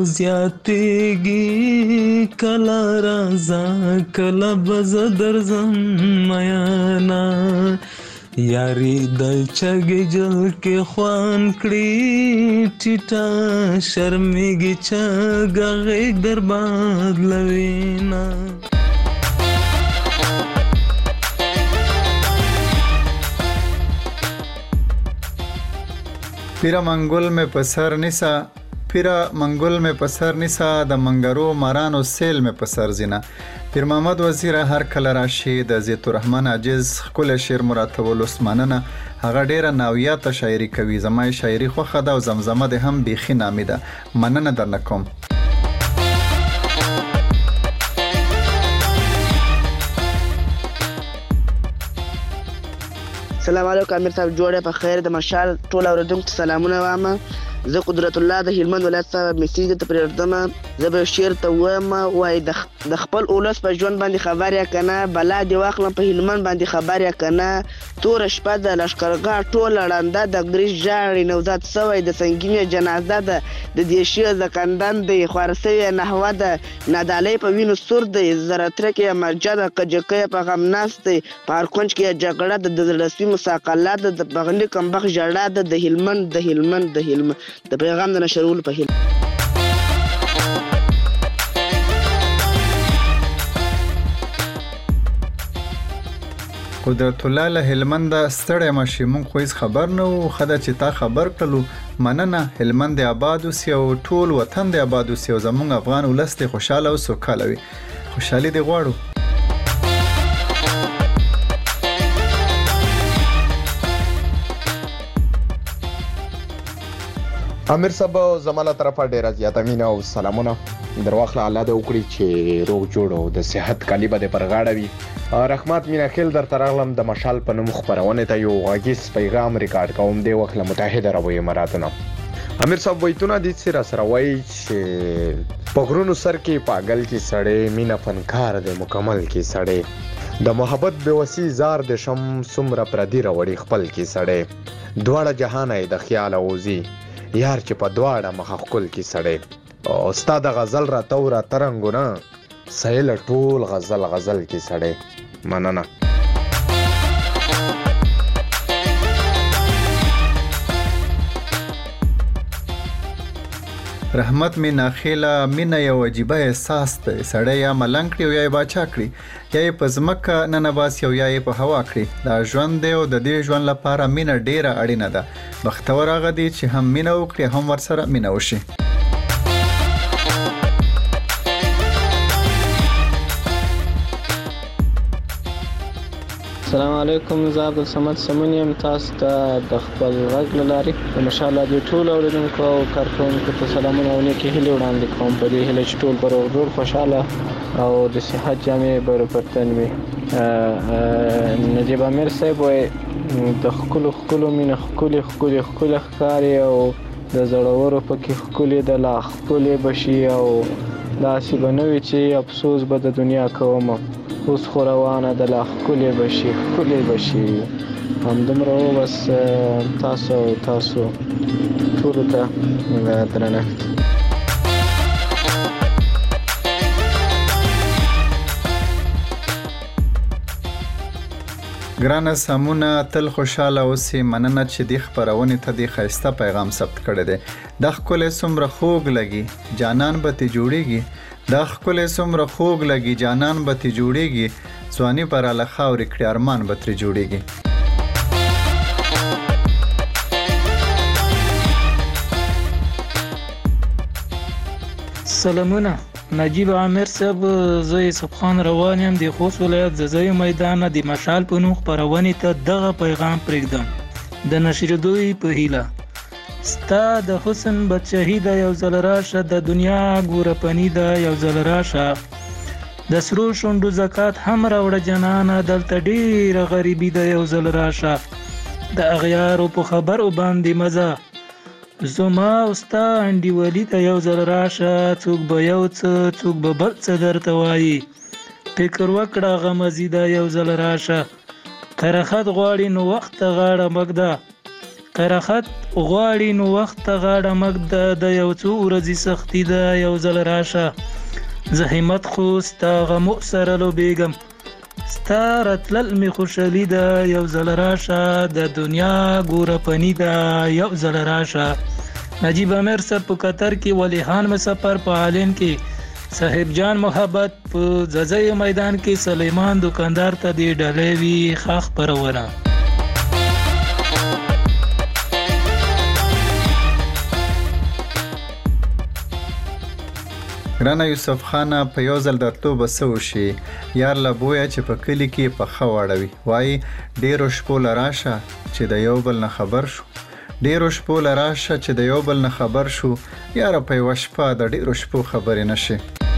زیاتېږي کله راځه کله به زه درځم میانه یاری د چګې جل کې خوان کړي ټیټه شرمېږي چګه غېږ در بدلوینه پیرا منګل مې په سر نیسه پیرا منګل مې په سر نیسه د منګرو مارانو سیل مې په سر ځینه پیر محمد وزیر هر کله راشي د زیت الرحمن عاجز ښکلی شعر مو راته ولوست مننه هغه ډیره ناویاته شاعري کوي زما یې شاعري خوښه ده او زمزمه دې هم بیخي نامي ده مننه درنه کوم السلام علیکم امیر صاحب جوړه په خیر د مشال ټول اوریدونکو سلامونه وامه زه قدرت الله د هلمند ولایت څخه میسیج ته پرېږدم زه به شعر ته وایم وایي د خپل اولس په ژوند باندې خبر یا کنه بلا دې واخلم په هلمند باندې خبر یا کنه توره شپه د لښکرګاه ټوله ړنده د انګریز ژاړي نوزاد سوی د سنګینې جنازه ده د دېشي زکندن دی خواره سوې نحوه ده نادالۍ په وینو سور دی زرترک یې مرجه ده کجکی په غم ناست دی په هر کونج کې یې جګړه ده د زړه مساقله ده د بغلي کمبخ ژړا ده د هلمند د هلمند د هلمند د پیغام د نشرولو په هیله قدرت الله له هلمند ستړی مشي مونږ خو هیڅ خبر نه وو ښه ده چې تا خبر کړلو مننه هلمند دې آباد اوسي او ټول وطن دې آباد اوسي او زمونږ افغان ولس دې خوشحاله او سوکاله وي خوشحالي دې غواړو امیر صاحب زماله طرفه ډیره زیاته مینه او سلامونه درواخله الله دې وکړي چې روغ جوړ او د صحت کالی به دې پر غاړه وي رحمت مینا خیل درته راغلم د مشال په نوم خپرونې ته یو غږیز پیغام ریکارډ کوم دې وخت له متحده عربو اماراتو امیر صاحب وایتونه دې سره سره وایي چې په غرونو سر کې پاگل کې سړی مینا فنکار دې مکمل کې سړی د محبت بېوسي زار د شم څومره پردي راوړي خپل کې سړی دواړه جهان یې د خیال اوزي یار چې په دواړه مخه ښکل کې سړی او ستا د غزل راته و راته رنګونه سیل ټول غزل غزل کې سړی مننه رحمت می ناخیله مینه یو عجیبه احساس دی سړی یا ملنګ کړي او یا یې باچا کړي یا یې په ځمکه ننباسي او یا یې په هوا کړي دا ژوند دی او د دې ژوند لپاره مینه ډیره اړینه ده بختور هغه دی چې هم مینه وکړي هم ورسره مینه وشي السلام علیکم زه عبدالصمد سمون یم تاسو ته د خپل غږ له لارې د مشال رادیو ټولو اورېدونکو او کارکوونکو ته سلامونه او نیکې هیلې وړاندې کوم په دې هیله چې ټول به روغ جوړ خوشحاله او د صحت جامې به پر تن وي نجیب امیر صاحب وایي د خپلو خپلو مینه ښکلې ښکلې ښکلې ښکاري او د زړورو پکې ښکلې د لا ښکلې بشي او داسې به نه وي چې افسوس به د دنیا کوم اوس خو روانه د لا ښکلې بشي ښکلې بشي. همدومره و بس. تاسو تاسو ټولو ته درنښت. ګرانه سامونه تل خوشاله اوسې. مننه چې دی خبرونه ته دی خیسته پیغام ثبت کړی دی. د خپل سمره خوګ لګي جانان به ته جوړيږي. د خپل سمره خوګ لګي جانان به ته جوړيږي. ځواني پر له خاورې کړي ارمان به تر جوړيږي. سلامونه نجیب عامر صاحب، زه یوسف خان روان یم د خوست ولایت ززای میدان د مشال په نوم خبرونه ته دغه پیغام پرېږدم د نشریدوی په هیله. ستا د حسن بچهی د یو ځل راشه د دنیا ګوره پنی د یو ځل راشه د سرو شوندو زکات هم راوړه جنانه دلته ډیره غریبی د یو ځل راشه د اغیارو په خبرو باندې مزه زما استا انډي ولی ته یو ځل راشه څوک به یو څه څوک به بل څه درته وایي فکر وکړه غمزي د یو ځل راشه کرخت غواړي نو وخت غاړه مګده کرخت غواړي نو وخت غاړه مګده د یو څو ورځې سختي د یو ځل راشه زحمت خو ستا غمو سره لو بیګم ستا راتلل می خوشالي د یو ځل راشه د دنیا ګوره پنی د یو ځل راشه. نجیب عامر صاحب په قطر کې ولیحان مسافر په عالم کې صاحب جان محبت په ززای میدان کې سلیمان دکاندار ته دی ډلې وی خاخ پرونه. ګرانه یوسف خان په یو ځل دتلو بسو شي یار لا بویا چې په کلی کې په خواړوي وای ډیرو شپو لراشه چې د یو بل نه خبر شو ډیرو شپو لراشه چې د یو بل نه خبر شو یار په وشپه د ډیرو شپو خبرې نشي.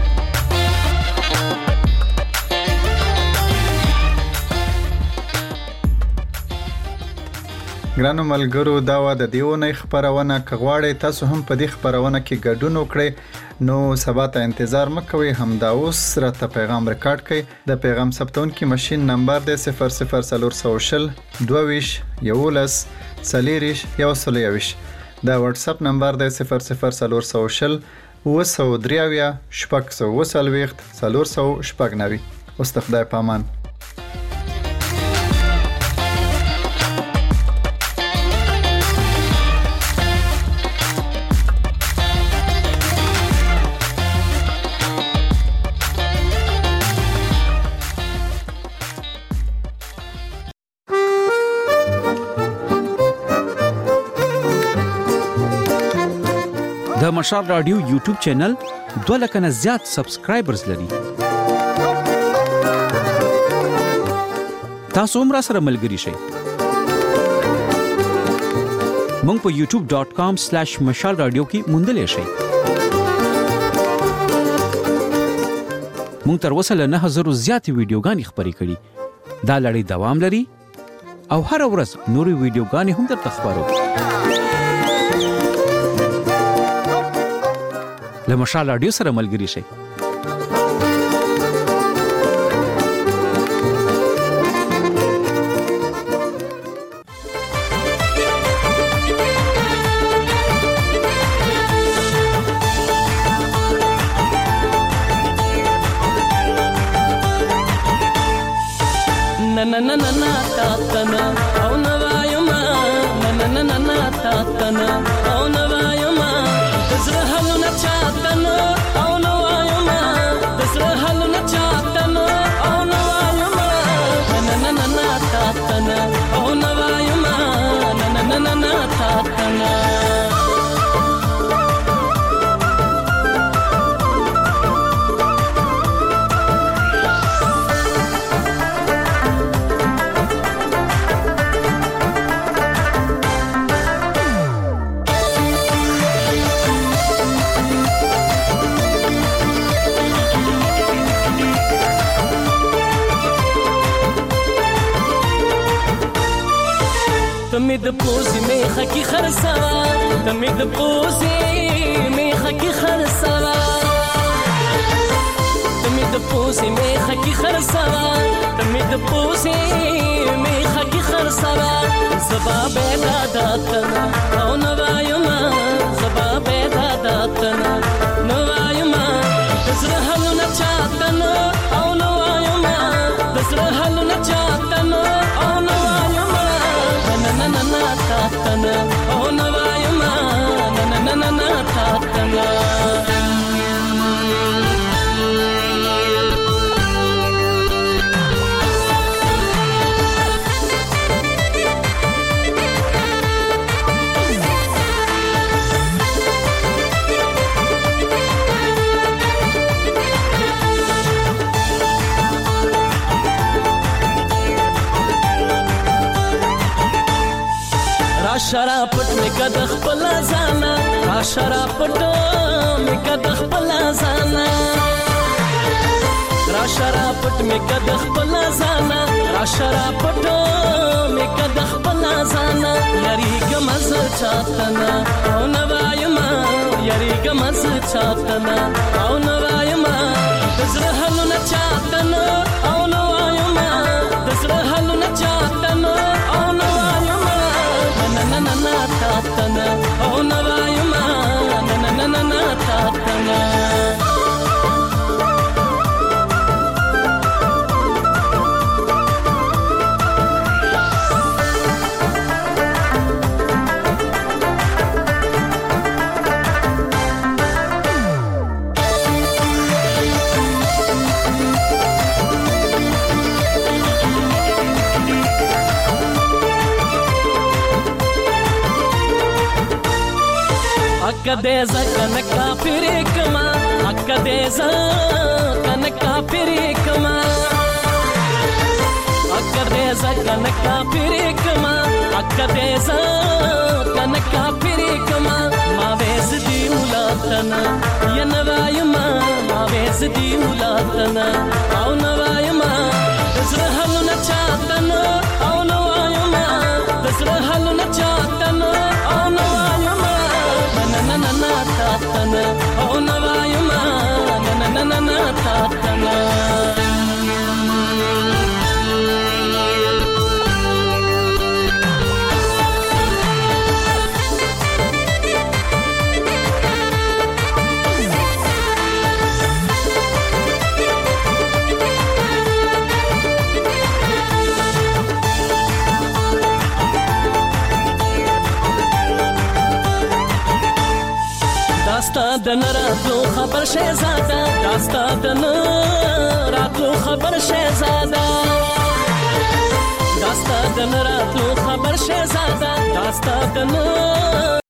ګرانو ملګرو دا و د دیونه خبرونه کغواړی تاسو هم په دې خبرونه کې ګډون وکړئ نو سبا ته انتظار مکوئ. همدا اوس راته پیغام ریکارډ کړئ. د پیغام ثبتون کې ماشين نمبر دی صفر صفر صفر صفر دویش یولس سلیریش یو سلیویش. دا واتس اپ نمبر دی صفر صفر صفر صفر وسو دریاویا شپږ سو وسلويخت څلور سو شپږ نوي. اوس ته خدای پامان. د مشال رادیو یوټیوب چینل دوه لک نه زیات سبسکرایبرز لري. تاسو هم را سره ملګري شئ. مونږ په یوټیوب ډاٹ کام سلیش مشال رادیو کې موندلې شئ. مونږ تر اوسه له نه هزار زیاتې ویډیوګانې خپرې کړي. دا لړۍ دوام لري او هر ورځ نورې ویډیوګانې هم درته خپرو. له مشال رادیو سره ملګري شئ. na na na na ta ta na au na vayuma na na na na na ta ta na au na vayuma zra halu na cha ta na au na vayuma zra halu na cha ta na au na vayuma na na na na ta ta na au na vayuma na na na na na ta ta na تمې د پوزې میخه کې خرڅوه تمې د پوزې میخه کې خرڅوه تمې د پوزې میخه کې خرڅوه تمې د پوزې میخه کې خرڅوه زبا بیدا داتنا او نوایما زبا بیدا داتنا نوایما دزره حلونه چاتنا او نوایما دزره حلونه چاتنا او نوایما ننا ننا تاتنا او نوایما ننا ننا تاتنا شراپټ می کد خپل ځانا را شراپټ می کد خپل ځانا را شراپټ می کد خپل ځانا را شراپټ می کد خپل ځانا یری ګمز چاتنا او نوایما یری ګمز چاتنا او نوایما دزره حلونه چاتنا او نوایما دزره حلونه چاتنا او نوایما na na na tatana oh navayuma na na na na tatana Akadeza kanaka pirikama Akadeza kanaka pirikama Akadeza kanaka pirikama Akadeza kanaka pirikama Maves di ulatana Ya navayama Maves di ulatana Au navayama Dazra haluna chatana Au navayama Dazra haluna chatana Au navayama na na na tatana oh navayuma na na na na tatana داستا د نراتلو خبر شهزاده داستا د نراتلو خبر شهزاده داستا د نراتلو خبر شهزاده داستا د